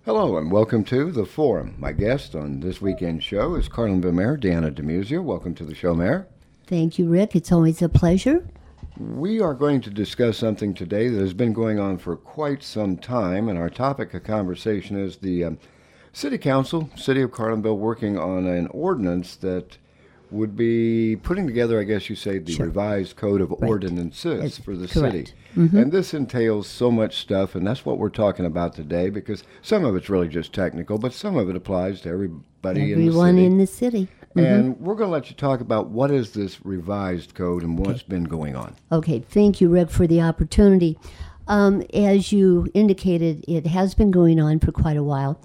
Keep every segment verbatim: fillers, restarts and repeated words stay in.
Hello and welcome to The Forum. My guest on this weekend's show is Carlinville Mayor Deanna DeMuzio. Welcome to the show, Mayor. Thank you, Rick. It's always a pleasure. We are going to discuss something today that has been going on for quite some time, and our topic of conversation is the um, City Council, City of Carlinville, working on an ordinance that would be putting together, I guess you say, the Sure. revised code of Right. ordinances That's for the correct. city. Mhm. And this entails so much stuff, and that's what we're talking about today, because some of it's really just technical, but some of it applies to everybody Everyone in the city. in the city. Mhm. And we're going to let you talk about what is this revised code and what's been going on. Okay, thank you, Rick, for the opportunity. Um, as you indicated, it has been going on for quite a while.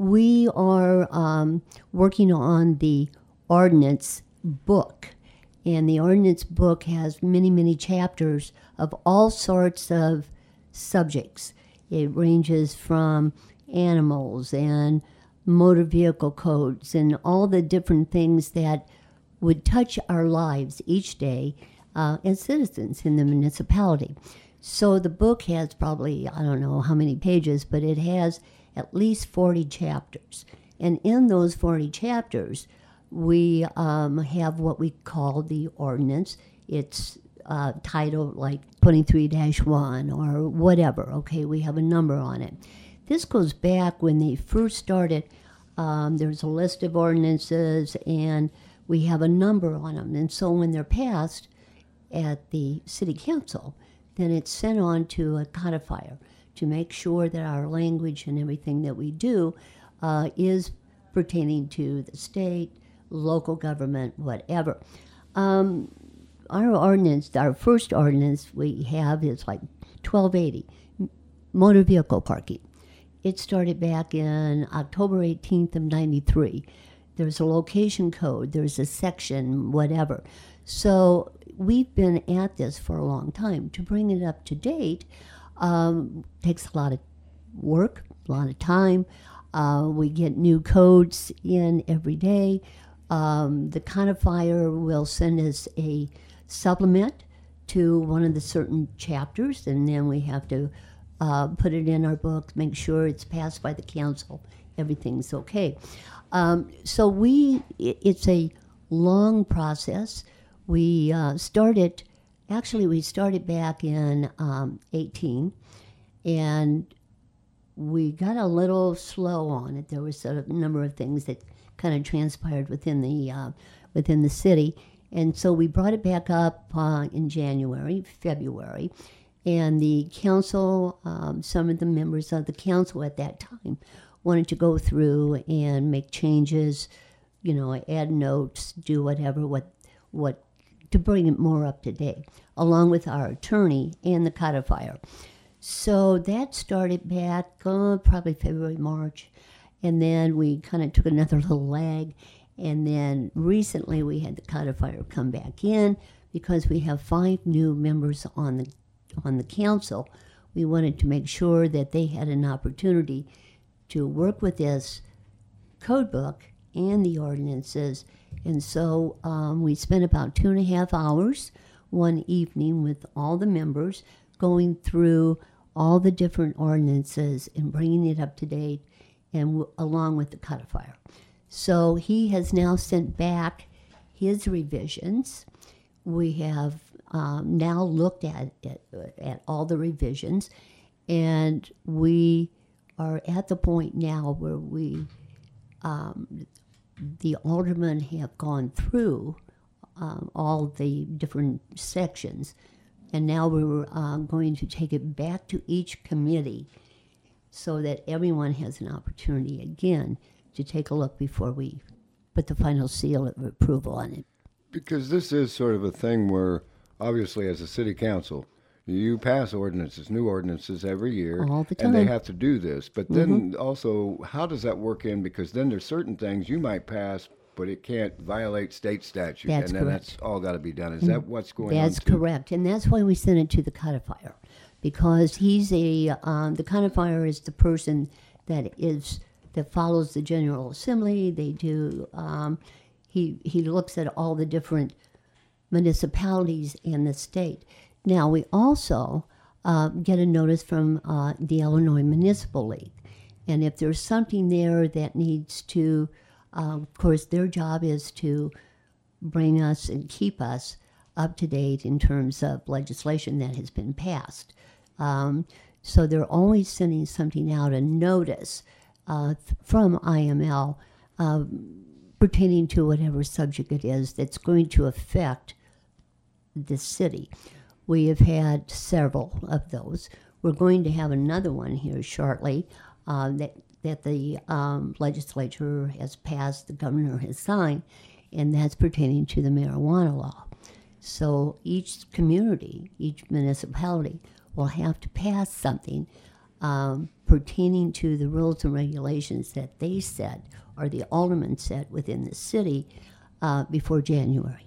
We are um, working on the ordinance book, and the ordinance book has many, many chapters of all sorts of subjects. It ranges from animals and motor vehicle codes and all the different things that would touch our lives each day uh, as citizens in the municipality. So the book has probably, I don't know how many pages, but it has at least forty chapters. And in those forty chapters, we um, have what we call the ordinance. It's uh, titled like twenty-three dash one or whatever. Okay, we have a number on it. This goes back when they first started. Um, there's a list of ordinances, and we have a number on them. And so when they're passed at the city council, then it's sent on to a codifier to make sure that our language and everything that we do uh, is pertaining to the state, local government, whatever. Um, our ordinance, our first ordinance we have is like twelve eighty, motor vehicle parking. It started back in October eighteenth of ninety-three. There's a location code, there's a section, whatever. So we've been at this for a long time. To bring it up to date um, takes a lot of work, a lot of time. Uh, we get new codes in every day. Um, the codifier will send us a supplement to one of the certain chapters, and then we have to uh, put it in our book, make sure it's passed by the council, everything's okay. Um, so we, it, it's a long process. We uh, started, actually we started back in um, eighteen, and we got a little slow on it. There was a number of things that kind of transpired within the uh, within the city, and so we brought it back up uh, in January, February, and the council, um, some of the members of the council at that time, wanted to go through and make changes, you know, add notes, do whatever, what what to bring it more up to date, along with our attorney and the codifier. So that started back uh, probably February, March, and then we kind of took another little lag, and then recently we had the codifier come back in because we have five new members on the on the council. We wanted to make sure that they had an opportunity to work with this code book and the ordinances, and so um, we spent about two and a half hours one evening with all the members going through all the different ordinances and bringing it up to date, and w- along with the codifier. So he has now sent back his revisions. We have um, now looked at it, at all the revisions, and we are at the point now where we, um, the aldermen have gone through um, all the different sections, and now we're uh, going to take it back to each committee so that everyone has an opportunity again to take a look before we put the final seal of approval on it. Because this is sort of a thing where, obviously, as a city council, you pass ordinances, new ordinances every year, All the and they time. have to do this. But then also, how does that work in? Because then there's certain things you might pass, but it can't violate state statute, That's and then correct. that's all got to be done. Is that what's going That's on? too? correct, and that's why we sent it to the codifier, because he's a um, the codifier is the person that is that follows the General Assembly. They do um, he he looks at all the different municipalities in the state. Now we also uh, get a notice from uh, the Illinois Municipal League, And if there's something there that needs to, uh, of course, their job is to bring us and keep us up to date in terms of legislation that has been passed. Um, so they're always sending something out, a notice uh, th- from I M L uh, pertaining to whatever subject it is that's going to affect the city. We have had several of those. We're going to have another one here shortly uh, that, that the um, legislature has passed, the governor has signed, and that's pertaining to the marijuana law. So each community, each municipality will have to pass something um, pertaining to the rules and regulations that they set, or the aldermen set within the city uh, before January.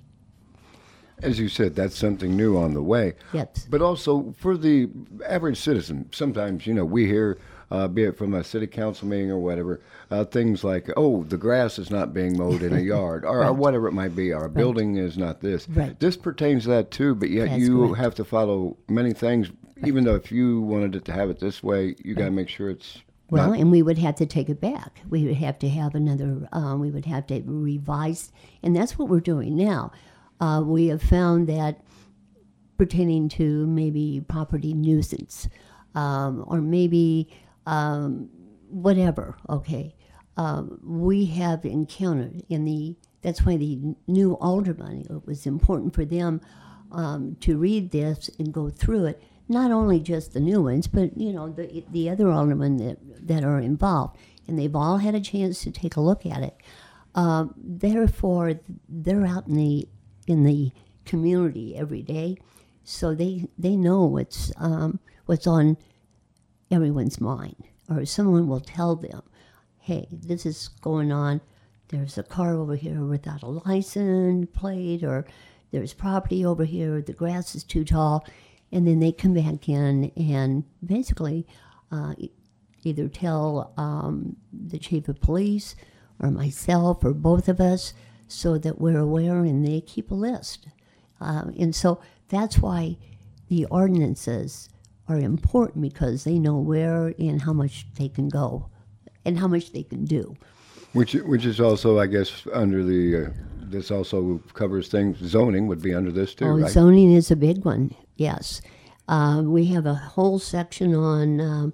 As you said, that's something new on the way. Yes. But also for the average citizen, sometimes, you know, we hear, uh, be it from a city council meeting or whatever, uh, things like, oh, the grass is not being mowed in a yard, or, Right. or whatever it might be, or a Right. building is not this. Right. This pertains to that too, but yet That's you correct. have to follow many things, even though if you wanted it to have it this way, you got to make sure it's Well, not. and we would have to take it back. We would have to have another, um, we would have to revise, and that's what we're doing now. Uh, we have found that pertaining to maybe property nuisance, um, or maybe um, whatever, okay, um, we have encountered in the, that's why the new aldermen, it was important for them um, to read this and go through it, not only just the new ones, but, you know, the, the other aldermen that, that are involved, and they've all had a chance to take a look at it. Um, therefore, they're out in the in the community every day, so they they know what's um, what's on everyone's mind, or someone will tell them, hey, this is going on, there's a car over here without a license plate, or there's property over here, the grass is too tall, and then they come back in and basically uh, e- either tell um, the chief of police or myself or both of us, so that we're aware, and they keep a list. Uh, and so that's why the ordinances are important, because they know where and how much they can go and how much they can do. Which which is also, I guess, under the, uh, this also covers things, zoning would be under this too, Oh, right? zoning is a big one, yes. Uh, we have a whole section on um,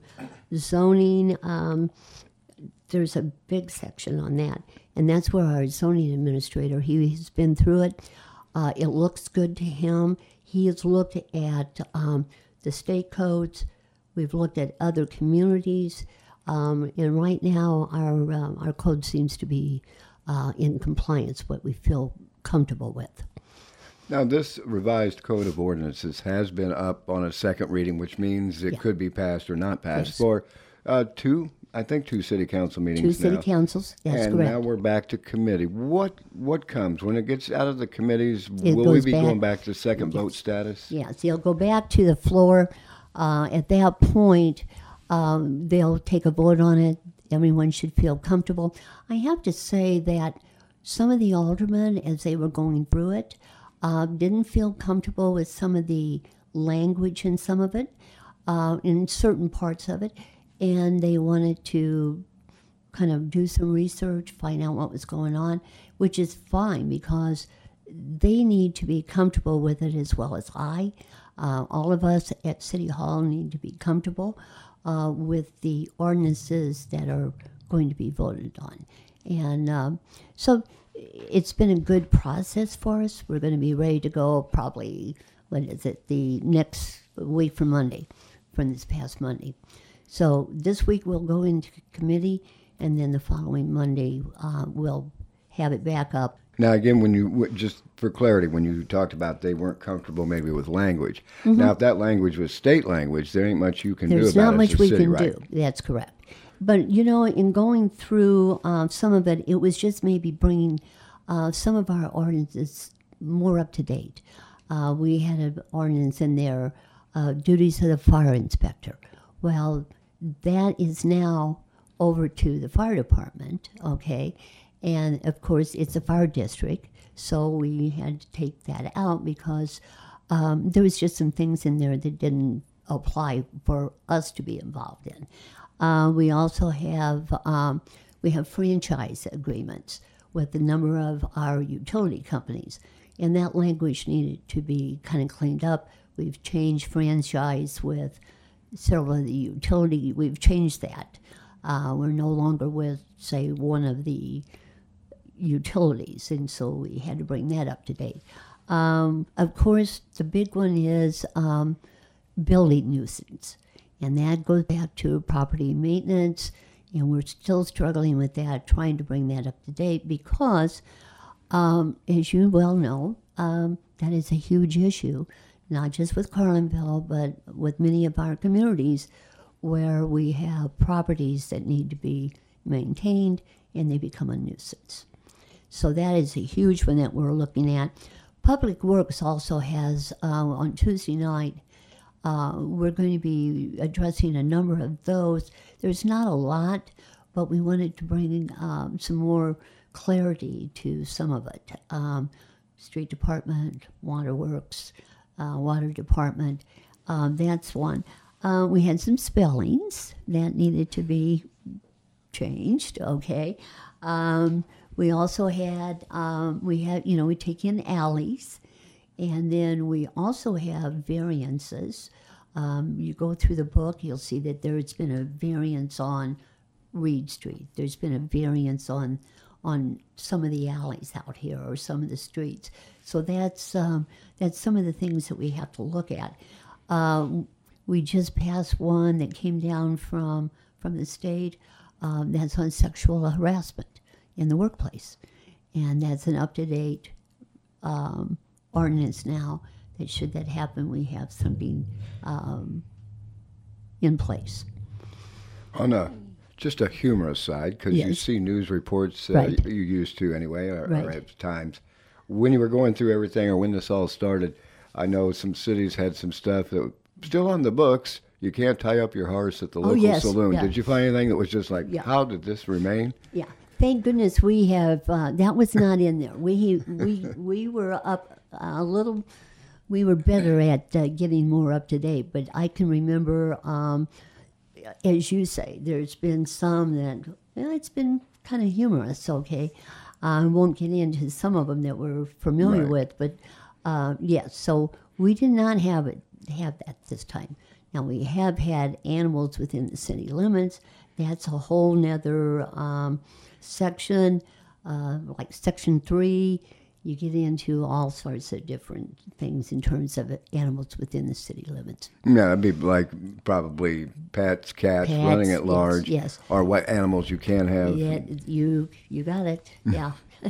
zoning. Um, there's a big section on that, and that's where our zoning administrator, he, he's been through it. Uh, it looks good to him. He has looked at um, the state codes. We've looked at other communities, um, and right now our um, our code seems to be uh, in compliance, what we feel comfortable with. Now, this revised code of ordinances has been up on a second reading, which means it Yeah. could be passed or not passed Yes. for uh, two, I think, two city council meetings Two city now. councils, that's and correct. now we're back to committee. What what comes when it gets out of the committees? It will we goes be back- going back to second vote status? Yes, they'll go back to the floor. Uh, at that point, um, they'll take a vote on it. Everyone should feel comfortable. I have to say that some of the aldermen, as they were going through it, uh, didn't feel comfortable with some of the language in some of it, uh, in certain parts of it, and they wanted to kind of do some research, find out what was going on, which is fine, because they need to be comfortable with it as well as I. Uh, all of us at City Hall need to be comfortable uh, with the ordinances that are going to be voted on. And um, so it's been a good process for us. We're going to be ready to go probably, what is it, the next week from Monday, from this past Monday. So this week we'll go into committee, and then the following Monday uh, we'll have it back up. Now, again, when you w- just for clarity, when you talked about they weren't comfortable maybe with language. Mm-hmm. Now, if that language was state language, there ain't much you can There's do about not it much as a we city, can right? do. That's correct. But, you know, in going through uh, some of it, it was just maybe bringing uh, some of our ordinances more up to date. Uh, we had an ordinance in there, uh, duties of the fire inspector. Well, that is now over to the fire department, okay? And, of course, it's a fire district, so we had to take that out because um, there was just some things in there that didn't apply for us to be involved in. Uh, we also have um, we have franchise agreements with a number of our utility companies, and that language needed to be kind of cleaned up. We've changed franchise with several of the utility. We've changed that. Uh, we're no longer with, say, one of the utilities, and so we had to bring that up to date. Um, of course, the big one is um, building nuisance, and that goes back to property maintenance, and we're still struggling with that, trying to bring that up to date because, um, as you well know, um, that is a huge issue, not just with Carlinville, but with many of our communities where we have properties that need to be maintained and they become a nuisance. So that is a huge one that we're looking at. Public Works also has, uh, on Tuesday night, uh, we're going to be addressing a number of those. There's not a lot, but we wanted to bring um, some more clarity to some of it. Um, Street Department, Waterworks, uh, Water Department, um, that's one. Uh, we had some spellings that needed to be changed, okay. Um, we also had, um, we had, you know, we take in alleys, and then we also have variances. Um, you go through the book, you'll see that there's been a variance on Reed Street. There's been a variance on on some of the alleys out here or some of the streets. So that's um, that's some of the things that we have to look at. Um, we just passed one that came down from from the state. Um, that's on sexual harassment in the workplace, and that's an up-to-date um, ordinance now. That should that happen, we have something um, in place. On a just a humorous side, because yes. you see news reports, uh, right. you used to anyway, or, right. or at times. When you were going through everything, or when this all started, I know some cities had some stuff that was still on the books. You can't tie up your horse at the local oh, yes. saloon. Yeah. Did you find anything that was just like, yeah. how did this remain? Yeah. Thank goodness we have, uh, that was not in there. We we we were up a little, we were better at uh, getting more up to date, but I can remember, um, as you say, there's been some that, well, it's been kind of humorous, okay? I won't get into some of them that we're familiar right. with, but uh, yes, so we did not have it have that this time. Now, we have had animals within the city limits. That's a whole nother um, section, uh, like Section three. You get into all sorts of different things in terms of animals within the city limits. Yeah, it'd be like probably pets, cats, Pets, running at yes, large, yes. or what animals you can have. Yeah, you you got it. Yeah,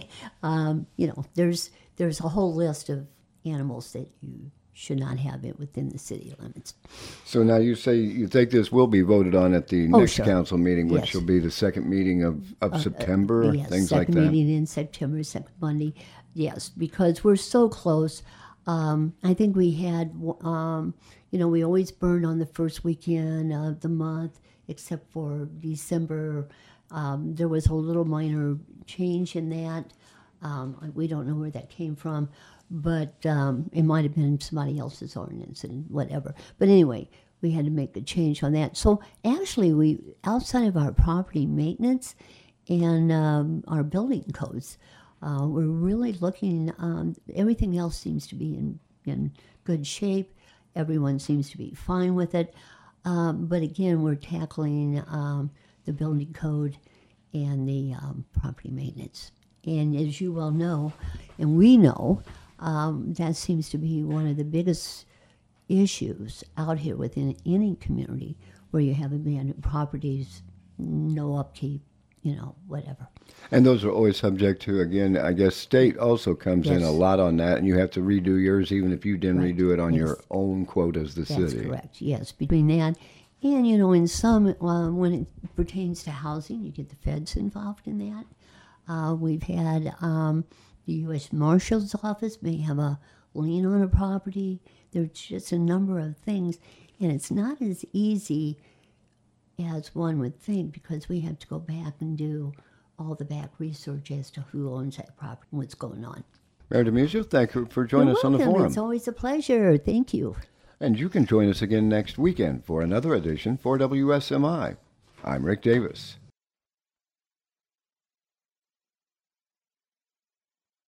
um, you know, there's there's a whole list of animals that you should not have it within the city limits. So now you say you think this will be voted on at the Oh, next sure. council meeting, which Yes. will be the second meeting of, of Uh, September, uh, yes, things like second that. meeting in September, second Monday. Yes, because we're so close. Um, I think we had, um, you know, we always burn on the first weekend of the month, except for December. Um, there was a little minor change in that. Um, we don't know where that came from, but um, it might have been somebody else's ordinance and whatever. But anyway, we had to make a change on that. So actually, we outside of our property maintenance and um, our building codes, uh, we're really looking. Um, everything else seems to be in in good shape. Everyone seems to be fine with it. Um, but again, we're tackling um, the building code and the um, property maintenance. And as you well know, and we know, um, that seems to be one of the biggest issues out here within any community where you have abandoned properties, no upkeep, you know, whatever. And those are always subject to, again, I guess state also comes in Yes. a lot on that, and you have to redo yours even if you didn't Right. redo it on Yes. your own quote as the That's city. correct, yes. Between that and, you know, in some, uh, when it pertains to housing, you get the feds involved in that. Uh, we've had um, the U S Marshal's Office may have a lien on a property. There's just a number of things, and it's not as easy as one would think because we have to go back and do all the back research as to who owns that property and what's going on. Mayor DeMuzio, thank you for joining You're us on the welcome. forum. It's always a pleasure. Thank you. And you can join us again next weekend for another edition for W S M I. I'm Rick Davis.